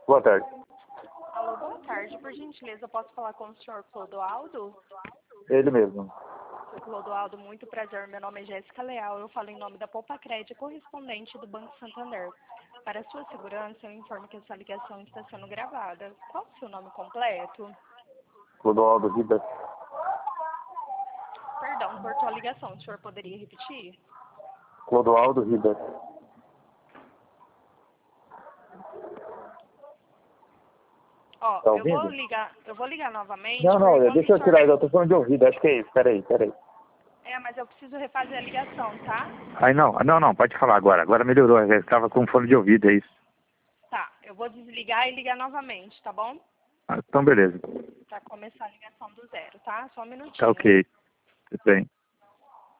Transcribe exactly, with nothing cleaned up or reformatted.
Boa tarde. Alô, boa tarde. Por gentileza, eu posso falar com o senhor Clodoaldo? Ele mesmo. Senhor Clodoaldo, muito prazer. Meu nome é Jéssica Leal. Eu falo em nome da Poupa Crédito, correspondente do Banco Santander. Para sua segurança, eu informo que essa ligação está sendo gravada. Qual o seu nome completo? Clodoaldo Ribas. Perdão, cortou a ligação. O senhor poderia repetir? Clodoaldo Ribas. Ó, Tá eu ouvindo? vou ligar, eu vou ligar novamente. Não, não, porque deixa eu como o tirar, senhor... eu tô falando de ouvido, acho que é isso. Peraí, peraí. É, mas eu preciso refazer a ligação, tá? Aí não, não, não, pode falar agora. Agora melhorou, eu estava com fone de ouvido, é isso. Tá, eu vou desligar e ligar novamente, tá bom? Ah, então beleza. Pra começar a ligação do zero, tá? Só um minutinho. Tá ok. Tudo bem.